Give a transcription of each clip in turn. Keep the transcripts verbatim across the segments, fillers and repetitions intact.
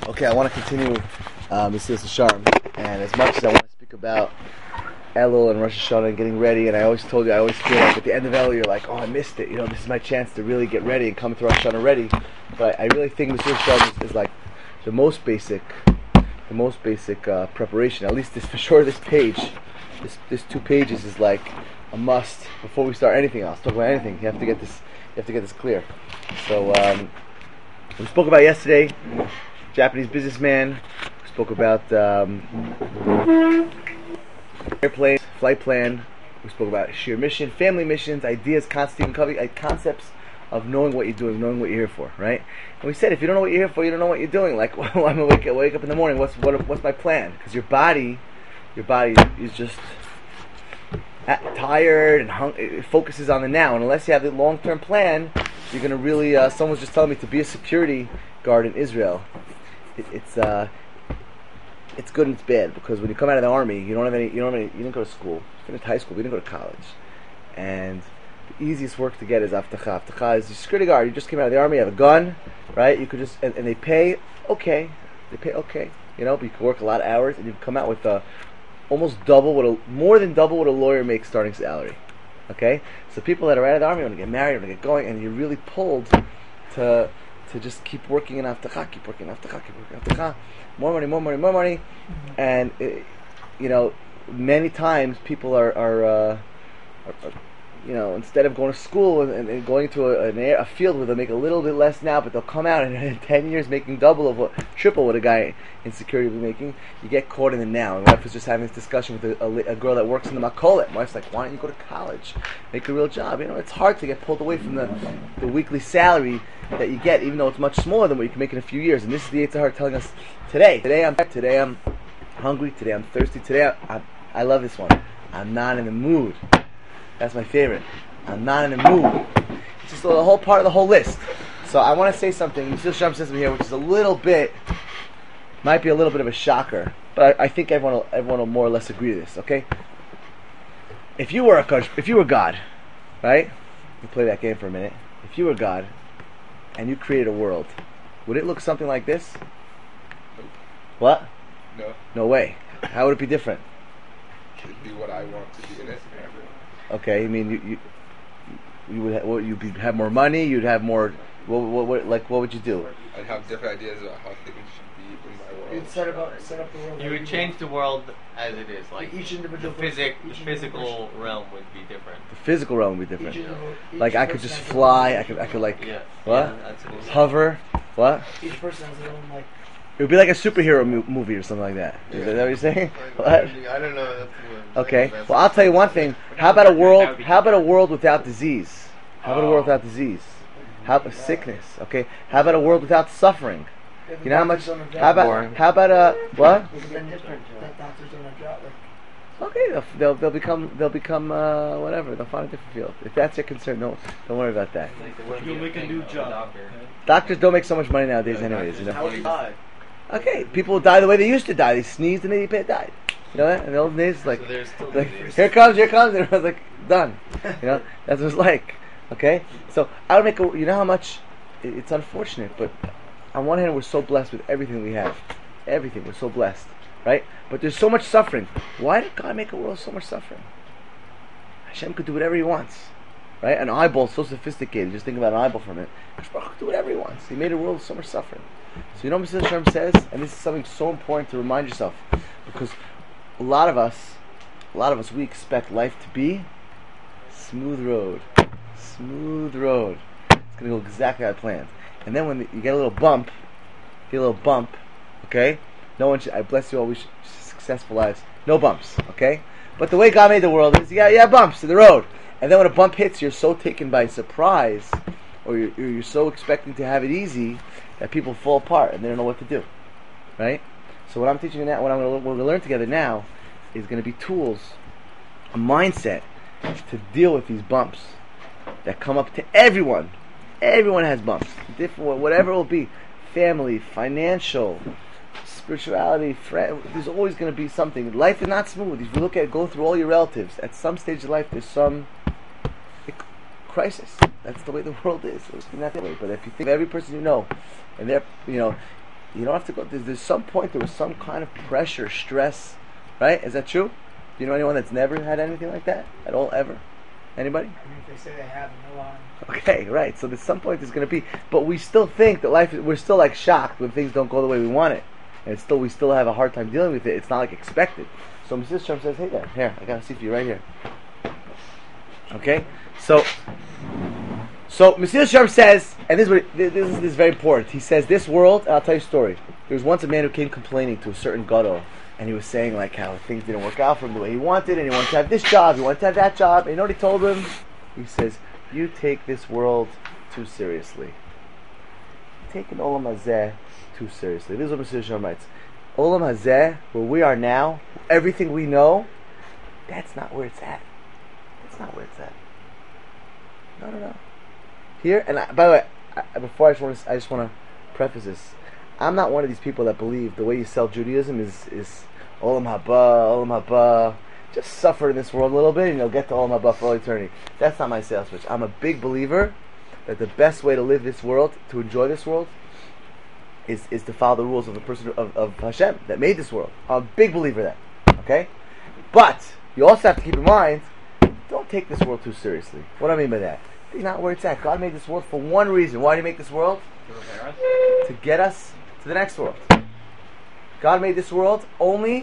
Okay, I want to continue um, Mesilas Yesharim, and as much as I want to speak about Elul and Rosh Hashanah and getting ready, and I always told you, I always feel like at the end of Elul, you're like, oh, I missed it. You know, this is my chance to really get ready and come to Rosh Hashanah ready. But I really think Mesilas Yesharim is, is like the most basic, the most basic uh, preparation. At least this, for sure, this page, this this two pages is like a must before we start anything else. Talk about anything. You have to get this. You have to get this clear. So um, we spoke about yesterday. Japanese businessman. We spoke about um, airplane, flight plan. We spoke about sheer mission, family missions, ideas, Stephen Covey, uh, concepts of knowing what you're doing, knowing what you're here for, right? And we said if you don't know what you're here for, you don't know what you're doing. Like, well, I'm gonna wake up, wake up in the morning. What's what, what's my plan? Because your body, your body is just tired and hung, it focuses on the now. And unless you have the long-term plan, you're gonna really. Uh, someone was just telling me to be a security guard in Israel. It, it's uh, it's good and it's bad because when you come out of the army, you don't have any. You don't have any. You didn't go to school. You finished high school. You didn't go to college, and the easiest work to get is avtacha. Avtacha is your security guard. You just came out of the army. You have a gun, right? You could just and, and they pay okay. They pay okay. You know, but you can work a lot of hours and you come out with a almost double what a more than double what a lawyer makes starting salary. Okay, so people that are out of the army want to get married, want to get going, and you're really pulled to to just keep working in avtacha, keep working in avtacha, keep working in avtacha, more money, more money, more money, and it, you know, many times people are are, uh, are, are you know, instead of going to school and, and going to a, an air, a field where they'll make a little bit less now, but they'll come out and in ten years making double of what, triple what a guy in security will be making, you get caught in the now. And my wife was just having this discussion with a, a, a girl that works in the Makolet. My wife's like, why don't you go to college, make a real job? You know, it's hard to get pulled away from the, the weekly salary that you get, even though it's much smaller than what you can make in a few years. And this is the Yetzer Hara telling us today. Today I'm today I'm hungry. Today I'm thirsty. Today I, I, I love this one. I'm not in the mood. That's my favorite. I'm not in the mood. It's just the whole part of the whole list. So I want to say something. Mesilas Yesharim says here, which is a little bit, might be a little bit of a shocker, but I, I think everyone will, everyone will more or less agree to this. Okay. If you were a coach, if you were God, right? You play that game for a minute. If you were God, and you created a world, would it look something like this? What? No. No way. How would it be different? It'd be what I want to be in it. Okay, I mean, you you, you would ha- what, you'd be, have more money. You'd have more. What, what, what like what would you do? I'd have different ideas about how things should be in my world. You'd set up set up the world. You would change the world as it is, like each individual. the physic, the each physical individual realm would be different. The physical realm would be different. Each individual- each Like I could person just has their fly. own- I could I could like Yeah. what? Yeah, that's what it is. Hover. What? Each person has their own like. It would be like a superhero mo- movie or something like that. Is that what you're saying? What? I don't know. That's what Okay. Well, I'll tell you one thing. How about a world? How about a world without disease? How about a world without disease? How about sickness? Okay. How about a world without suffering? You know how much? How about? How about a what? It's been different. That doctors don't have job. Like, Okay, they'll, they'll they'll become they'll become uh, whatever. They'll find a different field. If that's your concern, no, don't worry about that. You make a new job. Doctors don't make so much money nowadays, anyways. You know. how would you die? Okay, people die the way they used to die. They sneezed and they died. You know that? In the old days, like, So there's still like disease. here comes, here comes, and everyone's like, done. You know, that's what it's like. Okay? So, I would make a, you know how much, it- it's unfortunate, but on one hand, we're so blessed with everything we have. Everything, we're so blessed. Right? But there's so much suffering. Why did God make a world with so much suffering? Hashem could do whatever He wants. Right? An eyeball is so sophisticated. Just think about an eyeball for a minute. Hashem could do whatever He wants. He made a world with so much suffering. So you know what Mesilas Yesharim says? And this is something so important to remind yourself. Because a lot of us, a lot of us, we expect life to be smooth road. Smooth road. It's going to go exactly how I planned. And then when you get a little bump, get a little bump, okay? No one should, I bless you all, we should successful lives. No bumps, okay? But the way God made the world is, you got, you got bumps in the road. And then when a bump hits, you're so taken by surprise, or you're, you're so expecting to have it easy, that people fall apart and they don't know what to do, right? So what I'm teaching you now, what I'm going to learn together now, is going to be tools, a mindset to deal with these bumps that come up to everyone. Everyone has bumps, different, whatever it will be, family, financial, spirituality, friend. There's always going to be something. Life is not smooth. If you look at, go through all your relatives, at some stage of life, there's some crisis. That's the way the world is. It's not that way. But if you think of every person you know, and they're, you know, You don't have to go. There's, there's some point there was some kind of pressure, stress, right? Is that true? Do you know anyone that's never had anything like that at all, ever? Anybody? I mean, if they say they have, no one. Okay, right. So there's some point there's going to be, but we still think that life. We're still like shocked when things don't go the way we want it, and it's still we still have a hard time dealing with it. It's not like expected. So Missus Shem says, "Hey there, here, I got a seat for you right here." Okay, so so Missus Shem says, and this is, what, this, is, this is very important. He says, "This world." And I'll tell you a story. There was once a man who came complaining to a certain gadol, and he was saying like how things didn't work out for him the way he wanted, and he wanted to have this job, he wanted to have that job. And you know what he told him? He says, "You take this world too seriously. Taking Olam Hazeh too seriously." This is what Missus Shem writes. Olam Hazeh, where we are now, everything we know, that's not where it's at. That's not where it's at. No, no, no. Here, and I, by the way, I, before I just want to, I just want to preface this. I'm not one of these people that believe the way you sell Judaism is is Olam Haba, Olam Haba. Just suffer in this world a little bit, and you'll get to Olam Haba for all eternity. That's not my sales pitch. I'm a big believer that the best way to live this world, to enjoy this world, is is to follow the rules of the person of, of Hashem that made this world. I'm a big believer of that. Okay, but you also have to keep in mind, don't take this world too seriously. What do I mean by that? It's not where it's at. God made this world for one reason. Why did He make this world? To prepare us? To get us to the next world. God made this world only,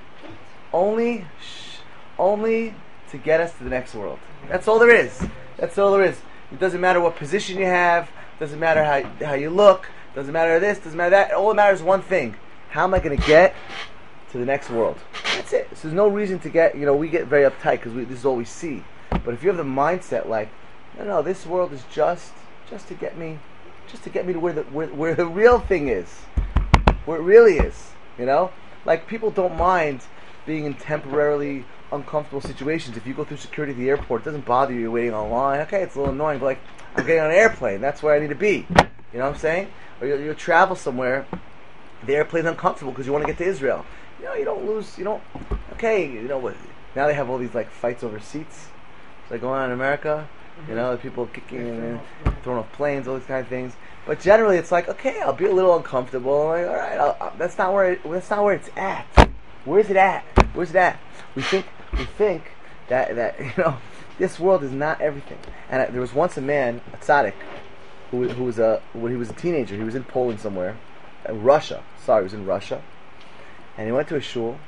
only, shh, only to get us to the next world. That's all there is. That's all there is. It doesn't matter what position you have. Doesn't matter how how you look. Doesn't matter this. Doesn't matter that. All that matters is one thing. How am I going to get to the next world? That's it. So there's no reason to get, you know, we get very uptight because this is all we see. But if you have the mindset like, no, no, this world is just, just to get me, just to get me to where the where, where the real thing is, where it really is. You know, like people don't mind being in temporarily uncomfortable situations. If you go through security at the airport, it doesn't bother you. You're waiting on line. Okay, it's a little annoying, but like I'm getting on an airplane. That's where I need to be. You know what I'm saying? Or you'll, you'll travel somewhere. The airplane's uncomfortable because you want to get to Israel. You know, you don't lose. You don't. Okay, you know what? Now they have all these like fights over seats. It's like going on in America. You know, the people kicking and throwing off planes, all these kind of things. But generally, it's like, okay, I'll be a little uncomfortable. I'm like, all right, I'll, I'll, that's not where it, that's not where it's at. Where's it at? Where's it at? We think we think that that you know, this world is not everything. And I, there was once a man, a tzaddik, who who was a when he was a teenager, he was in Poland somewhere, uh, Russia. Sorry, he was in Russia, and he went to a shul,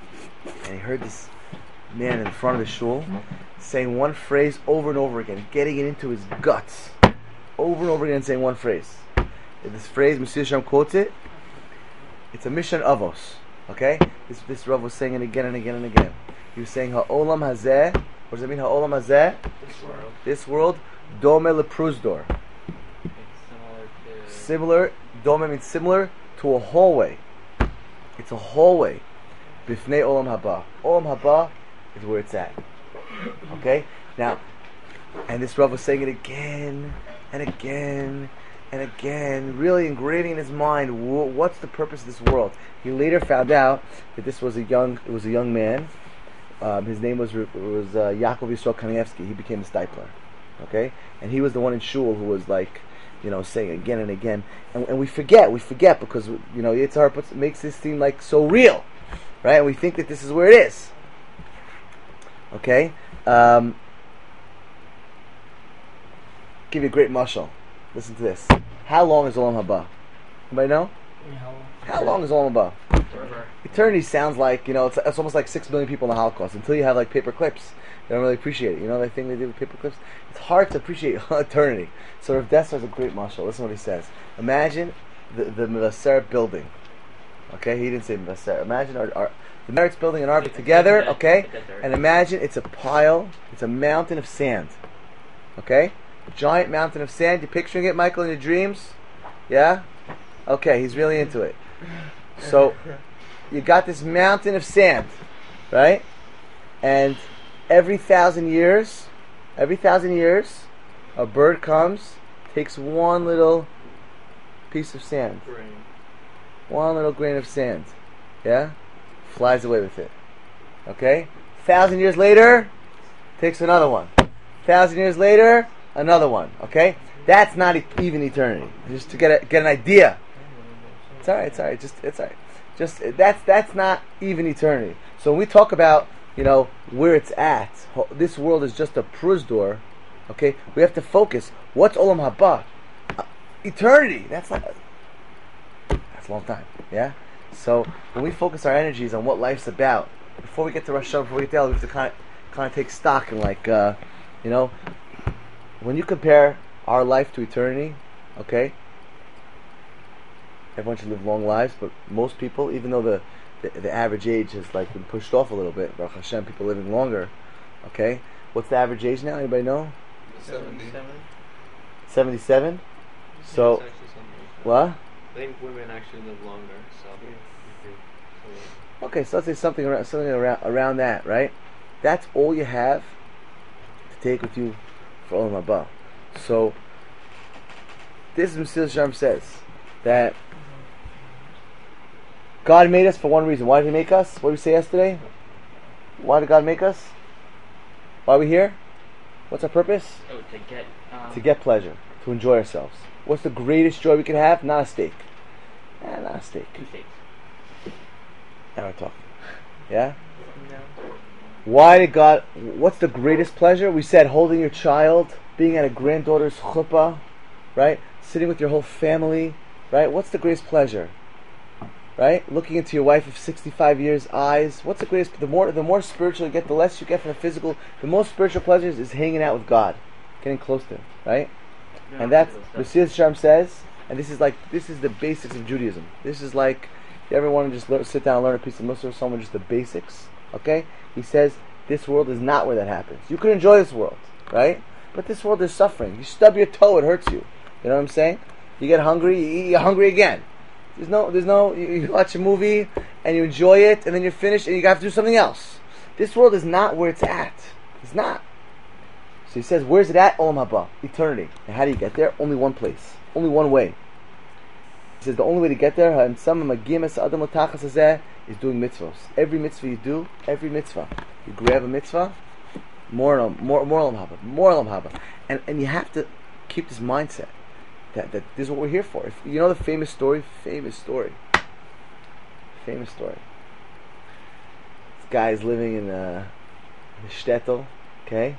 and he heard this man in front of the shul saying one phrase over and over again, getting it into his guts, over and over again, saying one phrase. And this phrase, Missus Shem quotes it. It's a Mishnah Avos. Okay, this this Rav was saying it again and again and again. He was saying Ha'olam Hazeh. What does it mean? Ha'olam Hazeh. This world. This world. Dome lePrusdor. It's similar to... Similar. Dome means similar to a hallway. It's a hallway. Bifnei Olam Haba. Olam Haba is where it's at. Okay? Now, and this Rav was saying it again and again and again, really engraving in his mind, wh- what's the purpose of this world? He later found out that this was a young, it was a young man. Um, his name was was uh, Yaakov Yisrael Kanievsky. He became a stipler. Okay? And he was the one in shul who was like, you know, saying again and again. And, and we forget, we forget because, you know, Yitzhar puts, makes this seem like so real. Right? And we think that this is where it is. Okay? Um, give you a great mashal. Listen to this. How long is Olam Haba? Anybody know? How long is Olam Haba? Forever. Eternity sounds like, you know, it's, it's almost like six million people in the Holocaust. Until you have like paper clips, you don't really appreciate it. You know that thing they did with paper clips? It's hard to appreciate eternity. So Rav Dessler is a great mashal. Listen to what he says. Imagine the the Mevaser building. Okay, he didn't say Mevaser. Imagine our, our the Meretz building and Arba together. Okay, and imagine it's a pile. It's a mountain of sand. Okay, a giant mountain of sand. You picturing it, Michael, in your dreams? Yeah. Okay, he's really into it. So you got this mountain of sand, right? And every thousand years, every thousand years, a bird comes, takes one little piece of sand, one little grain of sand, yeah, flies away with it. Okay, thousand years later, takes another one. Thousand years later, another one. Okay, that's not e- even eternity. Just to get a, get an idea. It's all right. It's all right. Just it's all right. Just that's that's not even eternity. So when we talk about, you know, where it's at, ho- this world is just a prusdor. Okay, we have to focus. What's olam haba? Uh, eternity. That's not. That's a long time. Yeah. So when we focus our energies on what life's about, before we get to Rosh Hashanah, before we get to El, we have to kind of kind of take stock and like, uh, you know, when you compare our life to eternity, okay. Everyone should live long lives, but most people, even though the, the the average age has like been pushed off a little bit, Baruch Hashem, people living longer. Okay, what's the average age now? Anybody know? seventy. Seventy-seven. So what? I think women actually live longer. So. Okay, so let's say something around something around around that, right? That's all you have to take with you for Olam Haba. So this is Mesilas Yesharim says that God made us for one reason. Why did He make us? What did we say yesterday? Why did God make us? Why are we here? What's our purpose? Oh, to get um, To get pleasure, to enjoy ourselves. What's the greatest joy we can have? Not a steak. Eh, not a steak. two steaks. Now we're talking. Yeah? Why did God... What's the greatest pleasure? We said holding your child, being at a granddaughter's chuppah, right? Sitting with your whole family, right? What's the greatest pleasure? Right? Looking into your wife of sixty-five years' eyes. What's the greatest... The more the more spiritual you get, the less you get from the physical. The most spiritual pleasures is hanging out with God. Getting close to Him, right? Yeah, And that's... those Mesilas Yesharim says, and this is like... This is the basics of Judaism. This is like... If you ever want to just learn, sit down and learn a piece of Muslim or someone, just the basics, okay? He says, this world is not where that happens. You can enjoy this world, right? But this world is suffering. You stub your toe, it hurts you. You know what I'm saying? You get hungry, you eat, you're hungry again. There's no, there's no, you, you watch a movie, and you enjoy it, and then you're finished, and you have to do something else. This world is not where it's at. It's not. So he says, where's it at? Olam Haba, eternity. And how do you get there? Only one place. Only one way. He says the only way to get there is doing mitzvahs. Every mitzvah you do, every mitzvah, you grab a mitzvah, more olam, more more olam haba, more olam haba, and and you have to keep this mindset that that this is what we're here for. If, you know the famous story, famous story, famous story. This guy is living in a, in a shtetl, okay,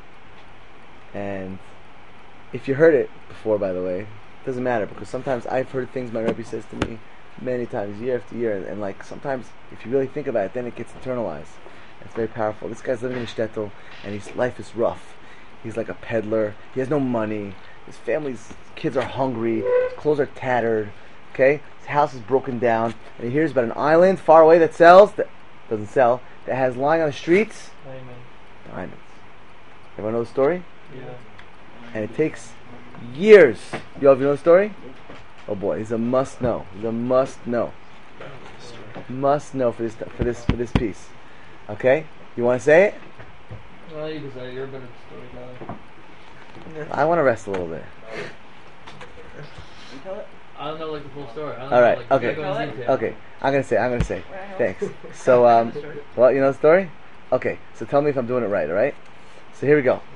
and if you heard it before, by the way. Doesn't matter, because sometimes I've heard things my Rebbe says to me many times, year after year, and, and like sometimes if you really think about it, then it gets internalized. It's very powerful. This guy's living in a shtetl, and his life is rough. He's like a peddler. He has no money. His family's kids are hungry. His clothes are tattered. Okay, his house is broken down, and he hears about an island far away that sells, that doesn't sell, that has lying on the streets diamonds. Everyone know the story? Yeah. And it takes years. You all know the story? Oh boy, he's a must know. He's a must know. Must know for this for this for this piece. Okay? You want to say it? Well, you can say it. You're a better storyteller. I want to rest a little bit. I don't know like the full story. I don't All know, right. like, you Okay. gotta go in detail. Okay. I'm gonna say. I'm gonna say. Thanks. So, um, well, you know the story? Okay. So tell me if I'm doing it right. All right. So here we go.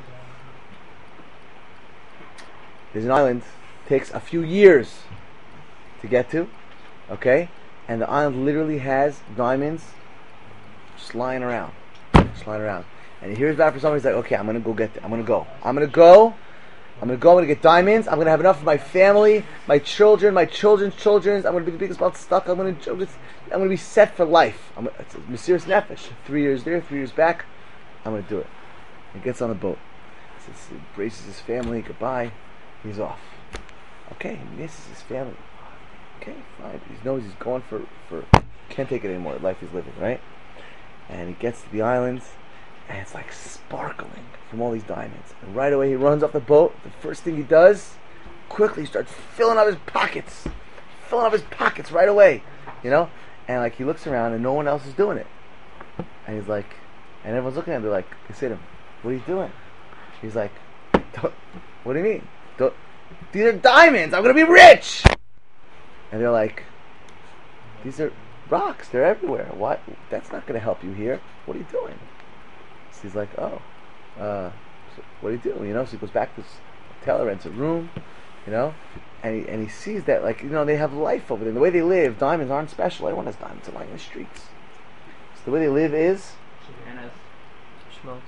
There's an island. Takes a few years to get to. Okay. And the island literally has diamonds just lying around, just lying around. And he hears back from somebody. He's like, "Okay, I'm gonna go get. Th- I'm gonna go. I'm gonna go. I'm gonna go. I'm gonna get diamonds. I'm gonna have enough for my family, my children, my children's children. I'm gonna be the biggest mouth stuck. I'm gonna. I'm gonna be set for life. I'm. It's a Mesiras Nefesh. Three years there, three years back. I'm gonna do it." He gets on the boat. He says, he embraces his family. Goodbye. He's off. Okay, he misses his family. Okay, fine. He knows he's going for for. Can't take it anymore. The life he's living, right? And he gets to the islands, and it's like sparkling from all these diamonds. And right away he runs off the boat. The first thing he does, quickly starts filling up his pockets. Filling up his pockets right away. You know? And like he looks around and no one else is doing it. And he's like, and everyone's looking at him, they're like, they say to him, "What are you doing?" He's like, Don't, what do you mean? Don't, these are diamonds, I'm gonna be rich! And they're like, these are rocks, they're everywhere. What? That's not gonna help you here. What are you doing? So he's like, oh, uh, so what are you doing? You know, so he goes back to his hotel, rents a room, you know, and he and he sees that like you know they have life over there. The way they live, diamonds aren't special. Everyone has diamonds lying in the streets. So the way they live is And as Schmaltz.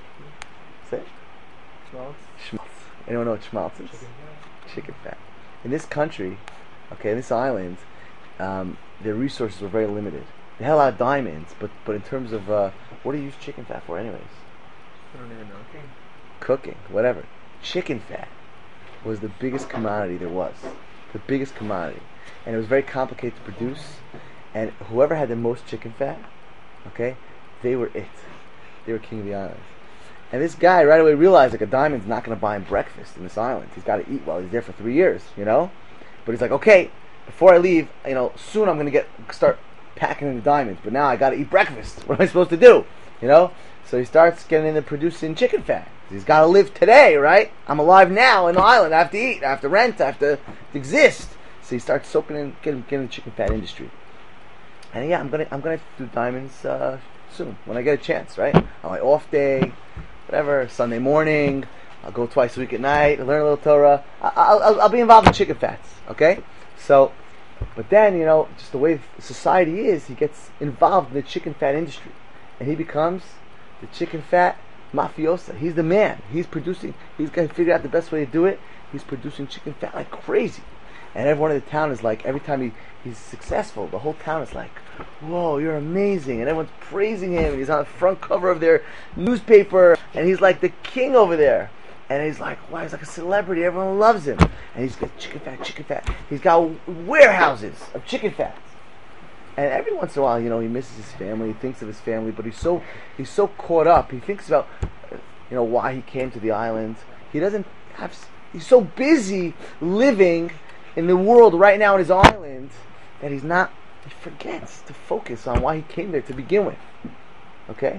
say it? Schmaltz. Schmaltz. Anyone know what schmaltz is? Chicken fat. In this country, okay, in this island, um, their resources were very limited. They had a lot of diamonds, but but in terms of uh, what do you use chicken fat for, anyways? I don't even know. Cooking, whatever. Chicken fat was the biggest commodity there was. The biggest commodity. And it was very complicated to produce. And whoever had the most chicken fat, okay, they were it. They were king of the island. And this guy right away realized like a diamond's not going to buy him breakfast in this island. He's got to eat while he's there for three years, you know? But he's like, okay, before I leave, you know, soon I'm going to get start packing in the diamonds. But now I got to eat breakfast. What am I supposed to do? You know? So he starts getting into producing chicken fat. He's got to live today, right? I'm alive now in the island. I have to eat. I have to rent. I have to exist. So he starts soaking in, getting, getting in the chicken fat industry. And yeah, I'm gonna I'm gonna do diamonds uh, soon when I get a chance, right? On my off day, whatever, Sunday morning. I'll go twice a week at night. Learn a little Torah. I'll, I'll, I'll be involved in chicken fats, okay? So, but then you know, just the way society is, he gets involved in the chicken fat industry, and he becomes the chicken fat mafiosa. He's the man. He's producing. He's gonna figure out the best way to do it. He's producing chicken fat like crazy. And everyone in the town is like, every time he, he's successful, the whole town is like, whoa, you're amazing. And everyone's praising him. And he's on the front cover of their newspaper. And he's like the king over there. And he's like, wow, he's like a celebrity. Everyone loves him. And he's got chicken fat, chicken fat. He's got warehouses of chicken fats. And every once in a while, you know, he misses his family. He thinks of his family. But he's so he's so caught up. He thinks about, you know, why he came to the island. He doesn't have, he's so busy living in the world right now on his island that he's not, he forgets to focus on why he came there to begin with. Okay?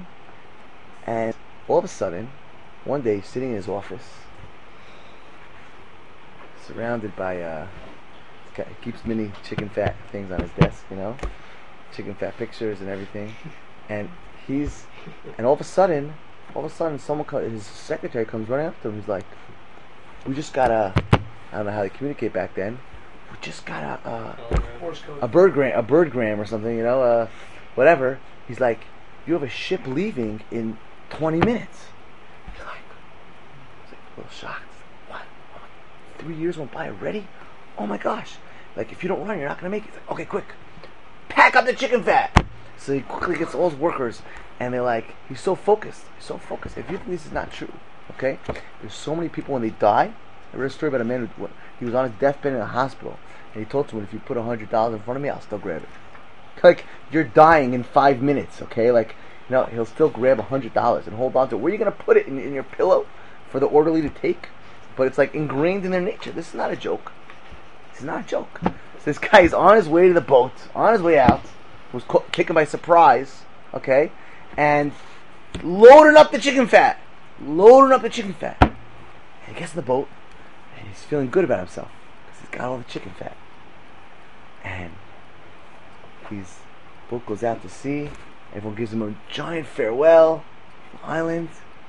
And all of a sudden, one day he's sitting in his office, surrounded by, uh, he keeps mini chicken fat things on his desk, you know? Chicken fat pictures and everything. And he's, and all of a sudden, all of a sudden someone, co- his secretary comes running up to him. He's like, we just got a, I don't know how they communicate back then. We just got a uh, a birdgram, a birdgram or something, you know, uh, whatever. He's like, you have a ship leaving in twenty minutes. He's like, he's like a little shocked. What? Three years went by already? Oh my gosh! Like, if you don't run, you're not gonna make it. He's like, okay, quick, pack up the chicken fat. So he quickly gets all his workers, and they're like, he's so focused. He's so focused. If you think this is not true, okay? There's so many people when they die. I read a story about a man who he was on his deathbed in a hospital, and he told someone, if you put a hundred dollars in front of me, I'll still grab it. Like, you're dying in five minutes, okay? Like, you know, he'll still grab a hundred dollars and hold on to it. Where are you gonna put it in, in your pillow for the orderly to take? But it's like ingrained in their nature. This is not a joke. This is not a joke. So this guy is on his way to the boat, on his way out, was ca- taken by surprise, okay, and loading up the chicken fat, loading up the chicken fat. And he gets in the boat. And he's feeling good about himself because he's got all the chicken fat. And his boat goes out to sea. Everyone gives him a giant farewell from the island.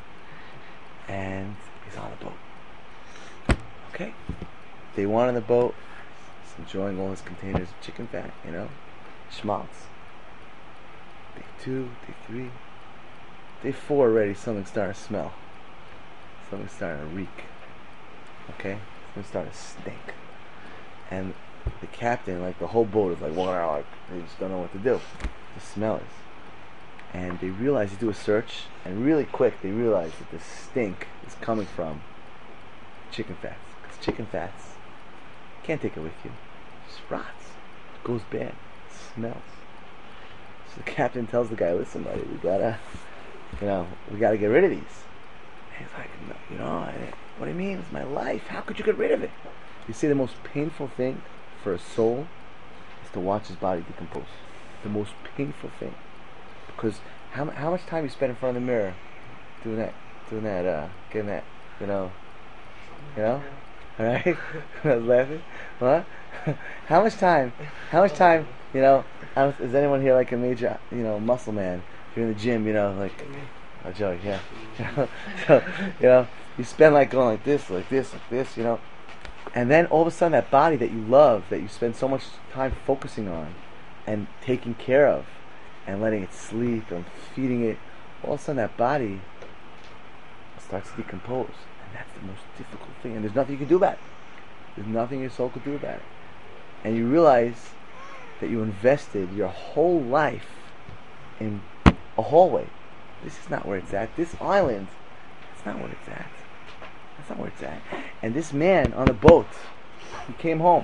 And he's on the boat. Okay. Day one on the boat. He's enjoying all his containers of chicken fat, you know. Schmaltz. Day two, day three. Day four already, something's starting to smell. Something's starting to reek. Okay, it's gonna start to stink, and the captain, like the whole boat, is like, wow, like, they just don't know what to do. The smell is, and they realize they do a search, and really quick they realize that the stink is coming from chicken fats, because chicken fats can't take it with you, it just rots, it goes bad, it smells. So the captain tells the guy, listen, buddy, we gotta, you know, we gotta get rid of these. And he's like, no, you know, I, what do you mean? It's my life. How could you get rid of it? You see, the most painful thing for a soul is to watch his body decompose. The most painful thing. Because how how much time you spend in front of the mirror doing that, doing that, uh, getting that, you know, you know? Alright? I was laughing. What? How much time, how much time, you know, I don't, is anyone here like a major, you know, muscle man? If you're in the gym, you know, like, oh, Joey, yeah. so, you know, you spend like going like this, like this, like this, you know, And then all of a sudden that body that you love, that you spend so much time focusing on and taking care of and letting it sleep and feeding it, all of a sudden that body starts to decompose. And that's the most difficult thing. And there's nothing you can do about it. There's nothing your soul could do about it. And you realize that you invested your whole life in a hallway. This is not where it's at. This island, that's not where it's at. That's not where it's at. And this man on the boat, he came home.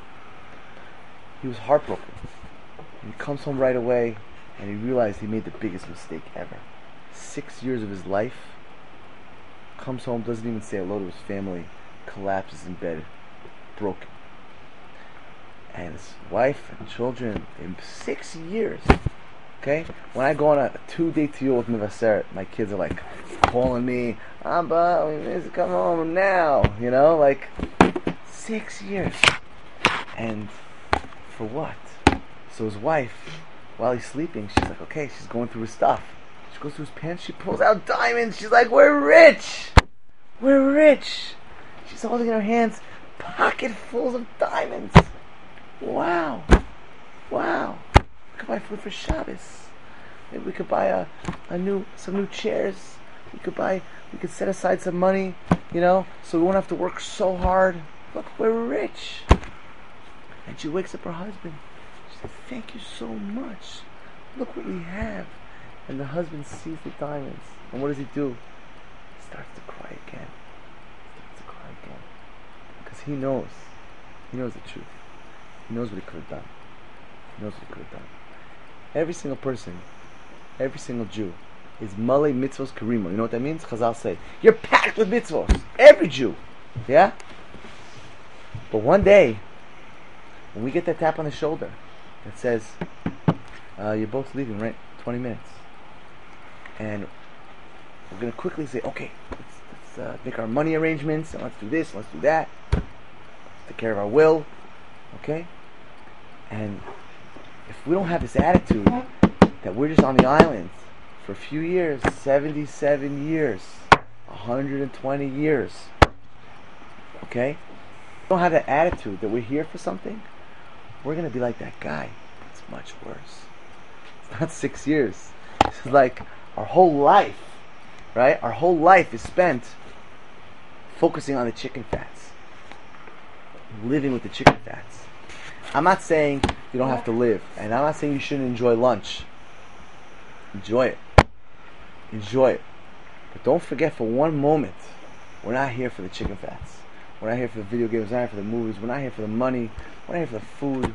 He was heartbroken. And he comes home right away, and he realized he made the biggest mistake ever. Six years of his life, comes home, doesn't even say hello to his family, collapses in bed, broken. And his wife and children, in six years, okay? When I go on a two-day tour with Mivaseret, my kids are like calling me, Abba, we miss to come home now, you know, like six years. And for what? So his wife, while he's sleeping, she's like, okay, she's going through his stuff. She goes through his pants, she pulls out diamonds. She's like, we're rich! We're rich! She's holding in her hands pocketfuls of diamonds. Wow. Wow. We could buy food for Shabbos. Maybe we could buy a, a new some new chairs. We could buy we could set aside some money, you know, so we won't have to work so hard. Look, we're rich. And she wakes up her husband. She said, thank you so much. Look what we have. And the husband sees the diamonds. And what does he do? He starts to cry again. He starts to cry again. Because he knows. He knows the truth. He knows what he could have done. He knows what he could have done. Every single person, every single Jew, is malei mitzvos karimo. You know what that means? Chazal say, you're packed with mitzvos. Every Jew. Yeah? But one day, when we get that tap on the shoulder that says, uh, you're both leaving, right? twenty minutes. And we're going to quickly say, okay, let's, let's uh, make our money arrangements, and let's do this, let's do that. Let's take care of our will. Okay? And if we don't have this attitude that we're just on the island for a few years, seventy-seven years, one hundred twenty years, okay? If we don't have that attitude that we're here for something, we're going to be like that guy. It's much worse. It's not six years. It's like our whole life, right? Our whole life is spent focusing on the chicken fats, living with the chicken fats. I'm not saying you don't have to live, and I'm not saying you shouldn't enjoy lunch. Enjoy it. Enjoy it. But don't forget for one moment, we're not here for the chicken fats. We're not here for the video games, we're not here for the movies, we're not here for the money, we're not here for the food.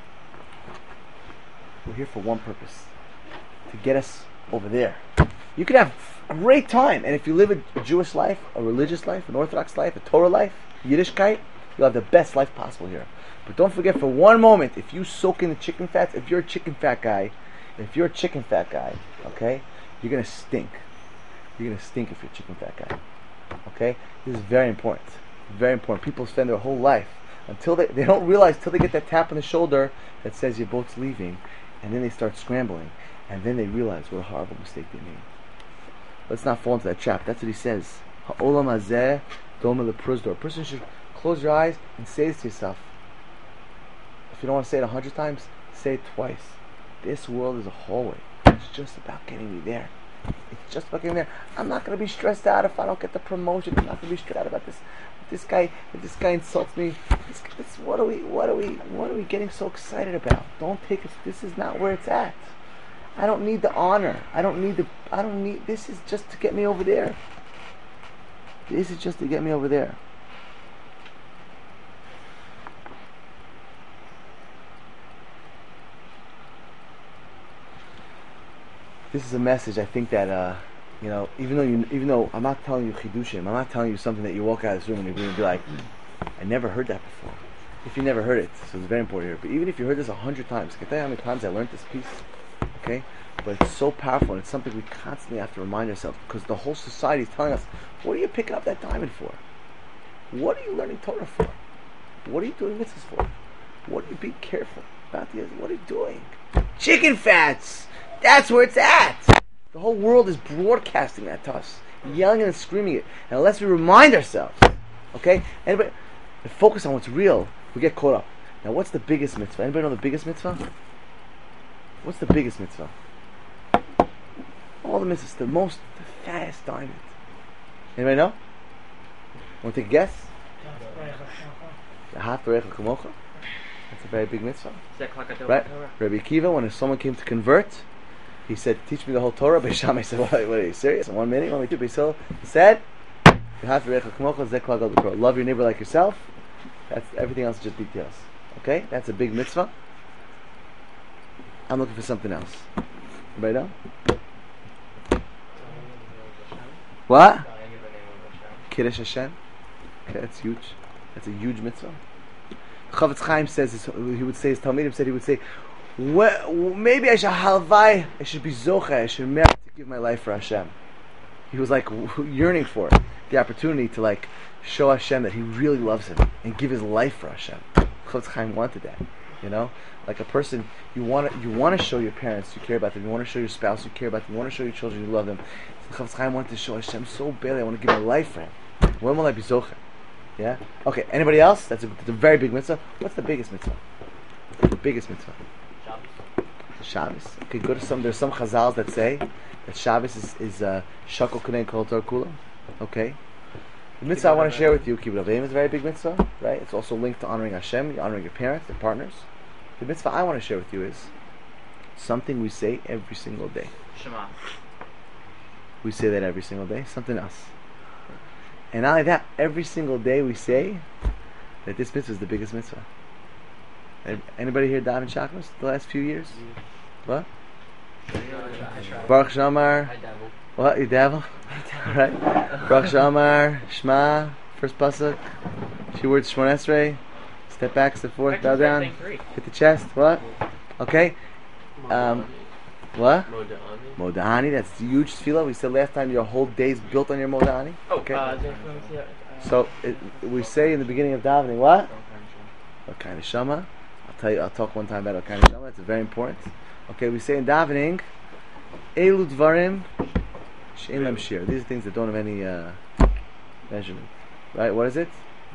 We're here for one purpose. To get us over there. You can have a great time, and if you live a Jewish life, a religious life, an Orthodox life, a Torah life, Yiddishkeit, you'll have the best life possible here. But don't forget for one moment, if you soak in the chicken fats, if you're a chicken fat guy, if you're a chicken fat guy, okay, you're going to stink. You're going to stink if you're a chicken fat guy. Okay? This is very important. Very important. People spend their whole life until they, they don't realize, till they get that tap on the shoulder that says your boat's leaving, and then they start scrambling, and then they realize what a horrible mistake they made. Let's not fall into that trap. That's what he says. Ha'olam hazeh doma lepruzdo. A person should close your eyes and say this to yourself. If you don't want to say it a hundred times, say it twice. This world is a hallway. It's just about getting me there. It's just about getting there. I'm not going to be stressed out if I don't get the promotion. I'm not going to be stressed out about this. If this guy, if this guy insults me, this, this, what are we, what are we, what are we getting so excited about? Don't take it. This is not where it's at. I don't need the honor. I don't need the. I don't need. This is just to get me over there. This is just to get me over there. This is a message. I think that uh, you know, even though you, even though I'm not telling you chidushim, I'm not telling you something that you walk out of this room and you're going to be like, I never heard that before. If you never heard it, so it's very important here. But even if you heard this a hundred times, can I tell you how many times I learned this piece? Okay, but it's so powerful, and it's something we constantly have to remind ourselves, because the whole society is telling us, what are you picking up that diamond for? What are you learning Torah for? What are you doing mitzvahs for? What are you being careful about? The what are you doing? Chicken fats. That's where it's at. The whole world is broadcasting that to us, yelling and screaming it. And unless we remind ourselves, okay? Anybody, and focus on what's real, we get caught up. Now, what's the biggest mitzvah? Anybody know the biggest mitzvah? What's the biggest mitzvah? All the mitzvahs, the most, the fattest diamond. Anybody know? Want to take a guess? That's a very big mitzvah. Right? Rabbi Akiva, when somebody came to convert, he said, teach me the whole Torah. Beis Shammai said, what, what are you serious? In one minute? You want me to? Beis Hillel said, love your neighbor like yourself. That's everything else is just details. Okay? That's a big mitzvah. I'm looking for something else. Anybody know? What? Kiddush Hashem. Okay, that's huge. That's a huge mitzvah. Chavetz Chaim says, his, he would say, his Talmidim said, he would say, well, maybe I should halvai, I should be zocheh, I should merit to give my life for Hashem. He was like yearning for it, the opportunity to like show Hashem that he really loves him and give his life for Hashem. Chavetz Chaim wanted that, you know, like a person you want to you want to show your parents you care about them, you want to show your spouse you care about them, you want to show your children you love them. So Chavetz Chaim wanted to show Hashem so badly, I want to give my life for him. When will I be zocheh? Yeah. Okay. Anybody else? That's a, that's a very big mitzvah. What's the biggest mitzvah? The biggest mitzvah. Shabbos. Shabbos. Okay. Go to some. There's some chazals that say that Shabbos is is uh, shakol k'nei kol Torah kula. Okay. The mitzvah I want to share with you, kibbutz avim, is a very big mitzvah, right? It's also linked to honoring Hashem, honoring your parents, your partners. The mitzvah I want to share with you is something we say every single day. Shema. We say that every single day. Something else. And not only that, every single day we say that this mitzvah is the biggest mitzvah. Anybody here daven shachos the last few years? What? Baruch Shamar. What? You dabble? Right? Baruch Shamar, Shema, first pasuk, few words Shmon Esrei, step back, step forth, bow down, hit the chest. What? Okay. Um, what? Modani, that's a huge tefillah. We said last time your whole day is built on your Modani. Okay. Uh, So it, we say in the beginning of davening, what? What kind of shama? I'll tell you. I'll talk one time about what kind of shama. It's very important. Okay, we say in davening, Elu dvarim she'en lem shir. These are things that don't have any uh, measurement, right? What is it?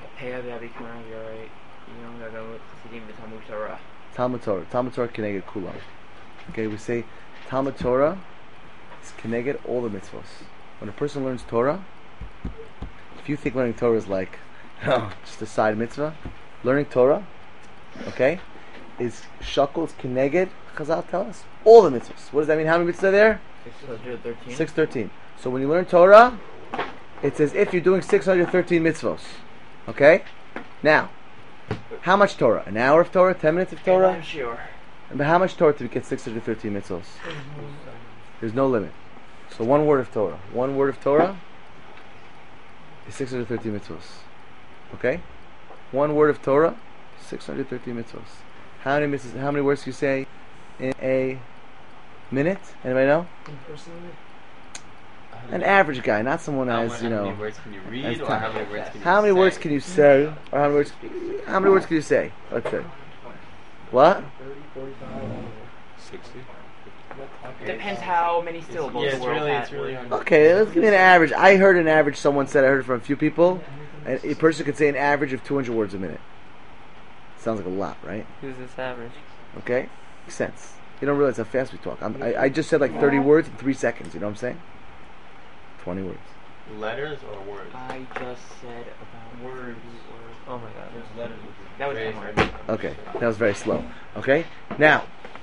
Talmud Torah. Talmud Torah keneged kulam. Okay, we say Talmud Torah is keneged all the mitzvos. When a person learns Torah, if you think learning Torah is like oh, just a side mitzvah, learning Torah, okay, is shakol, is keneged. Chazal tell us all the mitzvahs. What does that mean? How many mitzvahs are there? six hundred thirteen. six hundred thirteen. So when you learn Torah, it's as if you're doing six hundred thirteen mitzvahs. Okay? Now, how much Torah? An hour of Torah? Ten minutes of Torah? I'm sure. But how much Torah to get six hundred thirteen mitzvahs? There's no limit. So one word of Torah. One word of Torah is six hundred thirteen mitzvahs. Okay? One word of Torah, six hundred thirteen mitzvahs. How many mitzvahs, how many words do you say in a minute? Anybody know? An average guy, not someone How, as, you how know. many words can you read, as or time. how many words can you How many say? words can you say? Or how many words how many words can you say? Let's say. What? sixty. Depends how many syllables Yeah, the it's world really, has. it's really hard. Okay, let's give me an average. I heard an average, someone said, I heard it from a few people. And a person could say an average of two hundred words a minute. Sounds like a lot, right? Who's this average? Okay? Makes sense. You don't realize how fast we talk. I'm, I, I just said like thirty words in three seconds. You know what I'm saying? twenty words. Letters or words? I just said about words. Oh my god. There's letters. That was Very one hard. word. Okay, that was very slow. Okay? Now,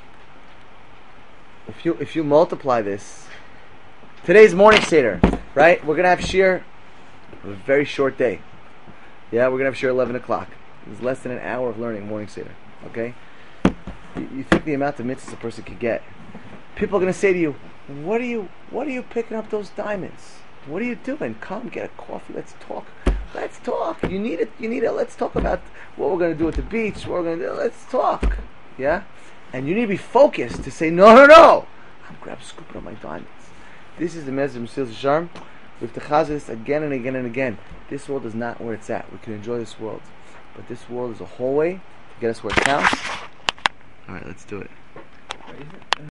if you if you multiply this, today's morning seder, right? We're going to have shir, a very short day. Yeah, we're going to have shir eleven o'clock. It's less than an hour of learning morning seder. Okay? You, you think the amount of mitzvahs a person could get. People are going to say to you, what are you, what are you picking up those diamonds? What are you doing? Come get a coffee. Let's talk. Let's talk. You need it. You need it. Let's talk about what we're going to do at the beach. What we're going to do. Let's talk. Yeah? And you need to be focused to say, no, no, no. I'm grabbing, scooping up my diamonds. This is the message of Mesilas Yesharim. We have to chazir this again and again and again. This world is not where it's at. We can enjoy this world. But this world is a hallway to get us where it counts. Alright, let's do it.